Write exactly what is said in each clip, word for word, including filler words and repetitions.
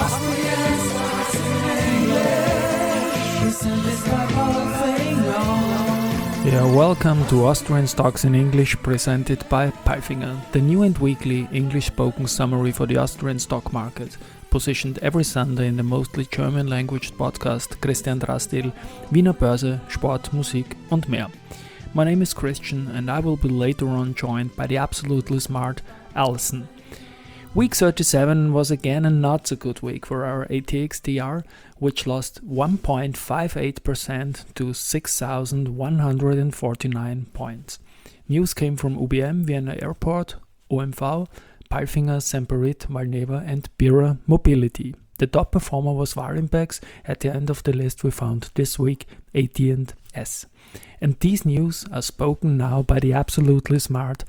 Austrian stocks in English, presented by Palfinger. Yeah, welcome to Austrian Stocks in English, presented by Palfinger, the new and weekly English-spoken summary for the Austrian stock market, positioned every Sunday in the mostly German-language podcast Christian Drastil, Wiener Börse, Sport, Musik und mehr. My name is Christian and I will be later on joined by the absolutely smart Alison. Week thirty-seven was again a not so good week for our A T X T R, which lost one point five eight percent to six thousand one hundred forty-nine points. News came from U B M, Vienna Airport, O M V, Palfinger, Semperit, Valneva and Bira Mobility. The top performer was Warimpex. At the end of the list we found this week A T and S. And these news are spoken now by the absolutely smart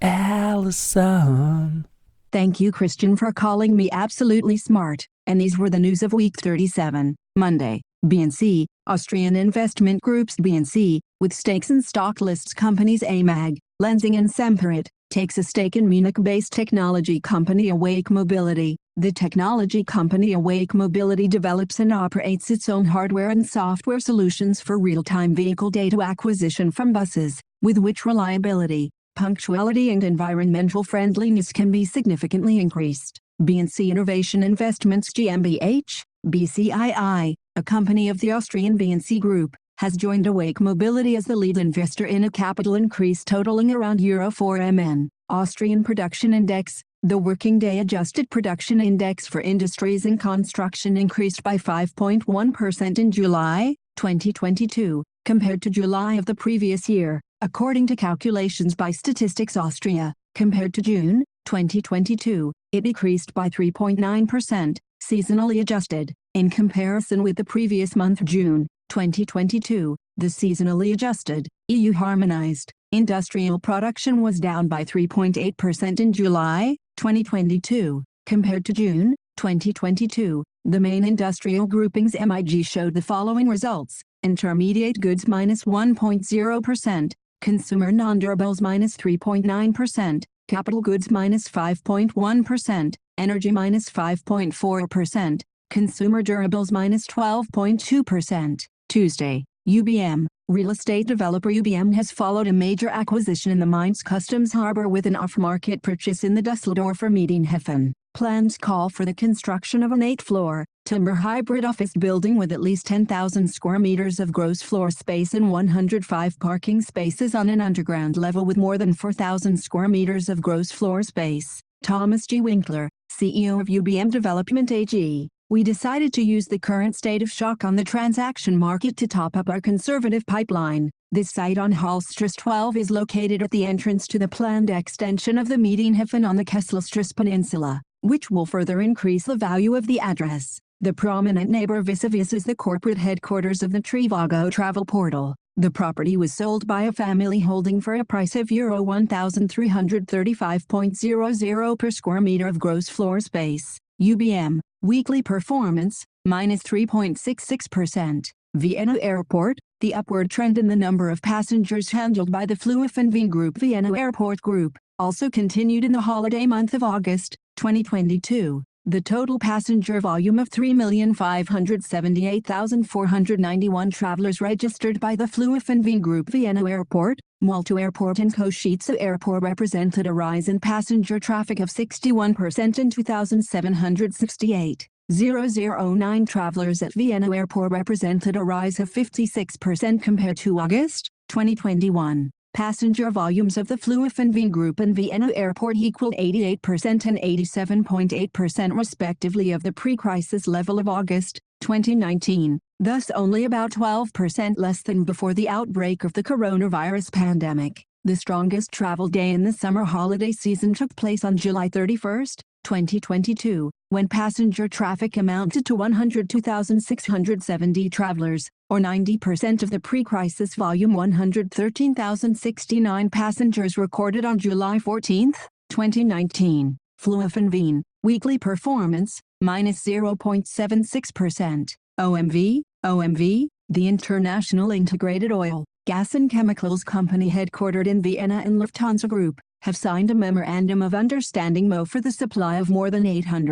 Alison. Thank you, Christian, for calling me absolutely smart. And these were the news of week thirty-seven, Monday. B and C, Austrian investment groups B and C, with stakes in stock lists companies A M A G, Lenzing and Semperit, takes a stake in Munich-based technology company Awake Mobility. The technology company Awake Mobility develops and operates its own hardware and software solutions for real-time vehicle data acquisition from buses, with which reliability, punctuality and environmental friendliness can be significantly increased. B and C Innovation Investments GmbH, B C I I, a company of the Austrian B and C Group, has joined Awake Mobility as the lead investor in a capital increase totaling around Euro four million. Austrian Production Index, the working day adjusted production index for industries and construction, increased by five point one percent in July twenty twenty-two, compared to July of the previous year, according to calculations by Statistics Austria. Compared to June twenty twenty-two, it decreased by three point nine percent, seasonally adjusted. In comparison with the previous month June twenty twenty-two, the seasonally adjusted, E U harmonized, industrial production was down by three point eight percent in July twenty twenty-two. Compared to June twenty twenty-two, the main industrial groupings M I G showed the following results: intermediate goods minus one point zero percent, consumer non-durables minus three point nine percent, capital goods minus five point one percent, energy minus five point four percent, consumer durables minus twelve point two percent. Tuesday, U B M, real estate developer U B M has followed a major acquisition in the Mainz Customs Harbor with an off-market purchase in the Düsseldorfer Medienhafen. Plans call for the construction of an eight-floor, timber hybrid office building with at least ten thousand square meters of gross floor space and one hundred five parking spaces on an underground level with more than four thousand square meters of gross floor space. Thomas G. Winkler, C E O of U B M Development A G. We decided to use the current state of shock on the transaction market to top up our conservative pipeline. This site on Hallstrasse twelve is located at the entrance to the planned extension of the Medienhafen on the Kesselstrasse Peninsula, which will further increase the value of the address. The prominent neighbor vis-a-vis is the corporate headquarters of the Trivago travel portal. The property was sold by a family holding for a price of Euro one thousand three hundred thirty-five point zero zero per square meter of gross floor space. U B M, weekly performance, minus three point six six percent. Vienna Airport, the upward trend in the number of passengers handled by the Fluofinveen Group Vienna Airport Group, also continued in the holiday month of August twenty twenty-two. The total passenger volume of three million five hundred seventy-eight thousand four hundred ninety-one travelers registered by the Fluofinveen Group Vienna Airport, Malta Airport and Košice Airport represented a rise in passenger traffic of sixty-one percent in two thousand seven hundred sixty-eight. zero zero nine travelers at Vienna Airport represented a rise of fifty-six percent compared to August twenty twenty-one. Passenger volumes of the Fluofinveen Group and Vienna Airport equaled eighty-eight percent and eighty-seven point eight percent respectively of the pre-crisis level of August twenty nineteen, thus only about twelve percent less than before the outbreak of the coronavirus pandemic. The strongest travel day in the summer holiday season took place on July thirty-first, twenty twenty-two, when passenger traffic amounted to one hundred two thousand six hundred seventy travelers, or ninety percent of the pre-crisis volume. One hundred thirteen thousand sixty-nine passengers recorded on July fourteenth, twenty nineteen. Fluofinveen, weekly performance, minus zero point seven six percent. O M V, O M V, the International Integrated Oil, Gas and Chemicals Company headquartered in Vienna and Lufthansa Group, have signed a Memorandum of Understanding M O for the supply of more than eight hundred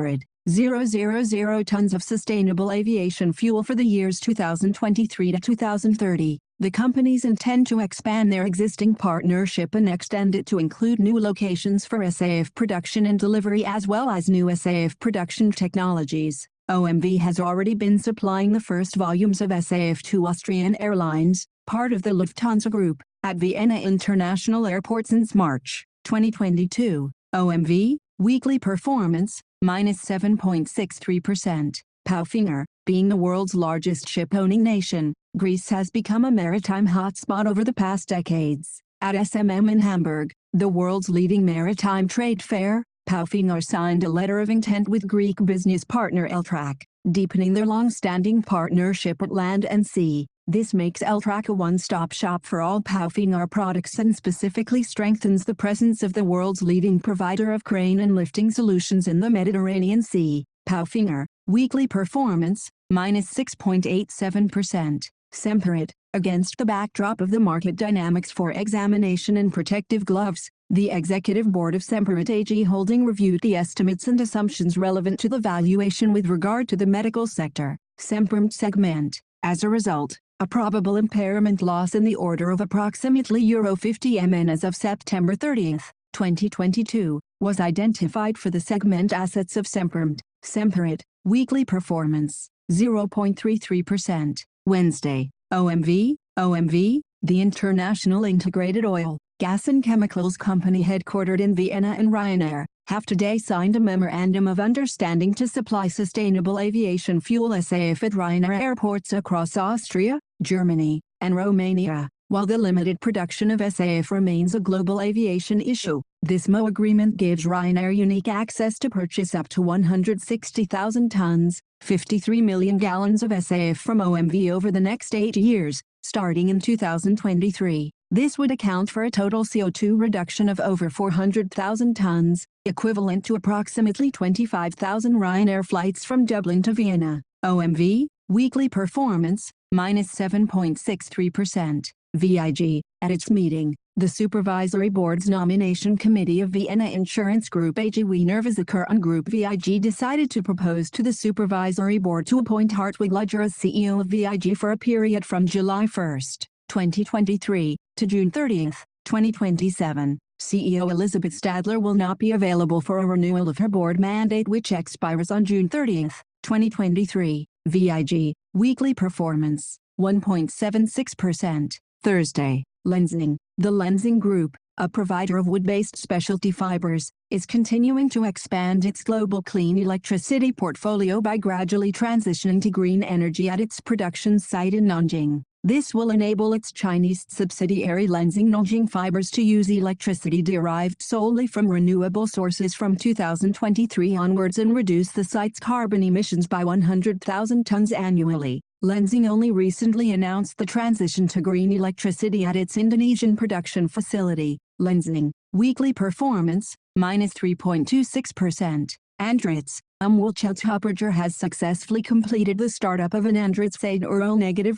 zero zero zero tons of sustainable aviation fuel for the years two thousand twenty-three to two thousand thirty. The companies intend to expand their existing partnership and extend it to include new locations for S A F production and delivery as well as new S A F production technologies. O M V has already been supplying the first volumes of S A F to Austrian Airlines, part of the Lufthansa Group, at Vienna International Airport since March twenty twenty-two. O M V, weekly performance, minus seven point six three percent. Palfinger, being the world's largest ship-owning nation, Greece has become a maritime hotspot over the past decades. At S M M in Hamburg, the world's leading maritime trade fair, Palfinger signed a letter of intent with Greek business partner Eltrac, deepening their long-standing partnership at land and sea. This makes Eltrac a one-stop shop for all Palfinger products and specifically strengthens the presence of the world's leading provider of crane and lifting solutions in the Mediterranean Sea. Palfinger, weekly performance, minus six point eight seven percent. Semperit, against the backdrop of the market dynamics for examination and protective gloves, the Executive Board of Semperit A G Holding reviewed the estimates and assumptions relevant to the valuation with regard to the medical sector, Semperit segment. As a result, a probable impairment loss in the order of approximately euro fifty million as of September thirtieth, twenty twenty-two, was identified for the segment assets of Semperit. Semperit, weekly performance, zero point three three percent. Wednesday, O M V, O M V, the International Integrated Oil, Gas and Chemicals Company headquartered in Vienna and Ryanair, have today signed a memorandum of understanding to supply sustainable aviation fuel S A F at Ryanair airports across Austria, Germany, and Romania. While the limited production of S A F remains a global aviation issue, this M O agreement gives Ryanair unique access to purchase up to one hundred sixty thousand tons, fifty-three million gallons of S A F from O M V over the next eight years, starting in two thousand twenty-three. This would account for a total C O two reduction of over four hundred thousand tons, equivalent to approximately twenty-five thousand Ryanair flights from Dublin to Vienna. O M V, weekly performance, minus seven point six three percent. V I G, at its meeting, the Supervisory Board's Nomination Committee of Vienna Insurance Group A G Wiener Versicherung Group V I G decided to propose to the Supervisory Board to appoint Hartwig Ludger as C E O of V I G for a period from July first, twenty twenty-three, to June thirtieth, twenty twenty-seven. C E O Elizabeth Stadler will not be available for a renewal of her board mandate which expires on June thirtieth, twenty twenty-three. V I G, weekly performance, one point seven six percent. Thursday, Lenzing, the Lenzing Group, a provider of wood-based specialty fibers, is continuing to expand its global clean electricity portfolio by gradually transitioning to green energy at its production site in Nanjing. This will enable its Chinese subsidiary Lenzing Nanjing Fibers to use electricity derived solely from renewable sources from two thousand twenty-three onwards and reduce the site's carbon emissions by one hundred thousand tons annually. Lenzing only recently announced the transition to green electricity at its Indonesian production facility. Lenzing, weekly performance, minus three point two six percent. Andritz, Umweltschutzverberger has successfully completed the startup of an Andritz eight euro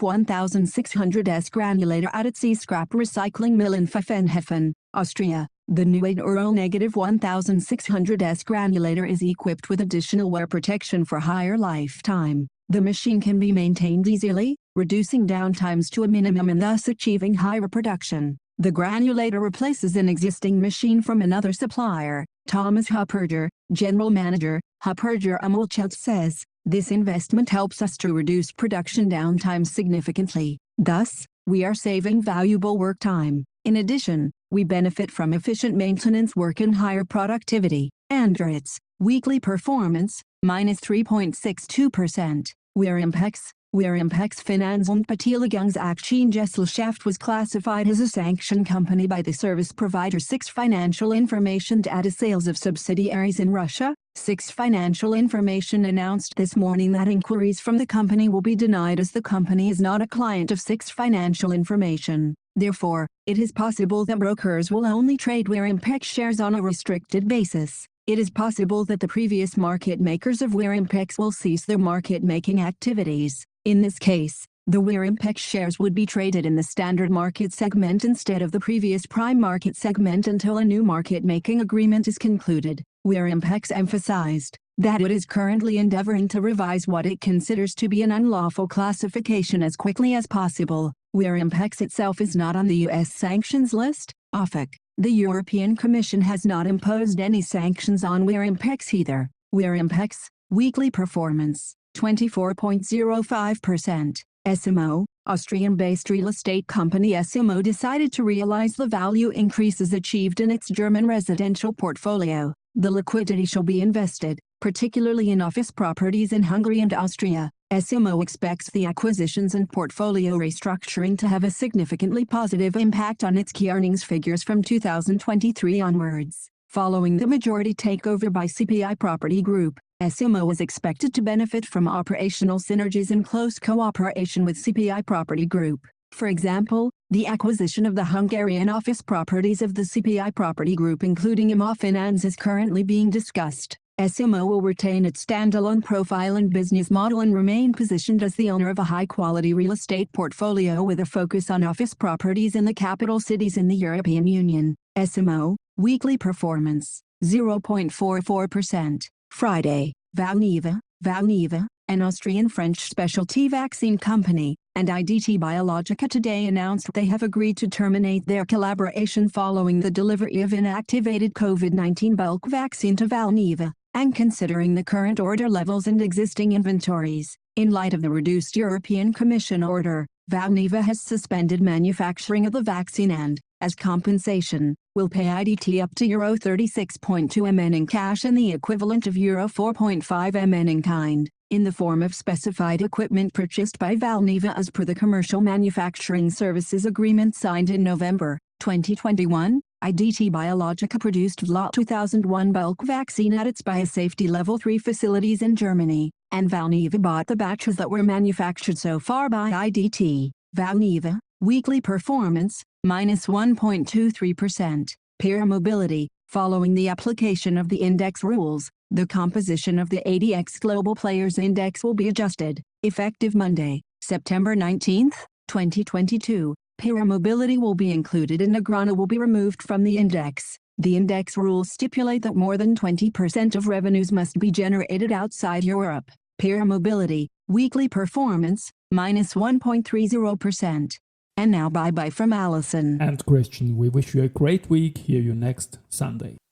one six hundred S granulator at its e-scrap recycling mill in Pfaffenhofen, Austria. The new eight euro one six hundred S granulator is equipped with additional wear protection for higher lifetime. The machine can be maintained easily, reducing downtimes to a minimum and thus achieving higher production. The granulator replaces an existing machine from another supplier. Thomas Hupperger, General Manager, Hupperger Umweltschutz says, "This investment helps us to reduce production downtime significantly. Thus, we are saving valuable work time. In addition, we benefit from efficient maintenance work and higher productivity." Andritz, weekly performance, minus three point six two percent. Wearimpex, Wearimpex Finanz- und Beteiligungsaktiengesellschaft was classified as a sanctioned company by the service provider Six Financial Information data sales of subsidiaries in Russia. Six Financial Information announced this morning that inquiries from the company will be denied as the company is not a client of Six Financial Information. Therefore, it is possible that brokers will only trade Wearimpex shares on a restricted basis. It is possible that the previous market makers of Wearimpex will cease their market-making activities. In this case, the Wearimpex shares would be traded in the standard market segment instead of the previous prime market segment until a new market-making agreement is concluded. Wearimpex emphasized, that it is currently endeavoring to revise what it considers to be an unlawful classification as quickly as possible. Where Impex itself is not on the U S sanctions list, O F A C, the European Commission has not imposed any sanctions on Where Impex either. Where Impex, weekly performance, twenty-four point zero five percent. S M O, Austrian-based real estate company S M O decided to realize the value increases achieved in its German residential portfolio. The liquidity shall be invested, particularly in office properties in Hungary and Austria. S M O expects the acquisitions and portfolio restructuring to have a significantly positive impact on its key earnings figures from two thousand twenty-three onwards. Following the majority takeover by C P I Property Group, S M O is expected to benefit from operational synergies in close cooperation with C P I Property Group. For example, the acquisition of the Hungarian office properties of the C P I Property Group including Immofinanz is currently being discussed. S M O will retain its standalone profile and business model and remain positioned as the owner of a high-quality real estate portfolio with a focus on office properties in the capital cities in the European Union. S M O, weekly performance, zero point four four percent. Friday, Valneva, Valneva, an Austrian-French specialty vaccine company, and I D T Biologica today announced they have agreed to terminate their collaboration following the delivery of inactivated COVID nineteen bulk vaccine to Valneva, and considering the current order levels and existing inventories. In light of the reduced European Commission order, Valneva has suspended manufacturing of the vaccine and, as compensation, will pay I D T up to euro thirty-six point two million in cash and the equivalent of euro four point five million in kind, in the form of specified equipment purchased by Valneva as per the Commercial Manufacturing Services Agreement signed in November twenty twenty-one. I D T Biologica produced V L O T two thousand one bulk vaccine at its Biosafety Level three facilities in Germany, and Valneva bought the batches that were manufactured so far by I D T. Valneva, weekly performance, minus one point two three percent. Peer mobility, following the application of the index rules, the composition of the A D X Global Players Index will be adjusted, effective Monday, September nineteenth, twenty twenty-two. Peer mobility will be included and Agrana will be removed from the index. The index rules stipulate that more than twenty percent of revenues must be generated outside Europe. Peer mobility, weekly performance, minus one point three zero percent. And now bye-bye from Alison. And Christian, we wish you a great week. Hear you next Sunday.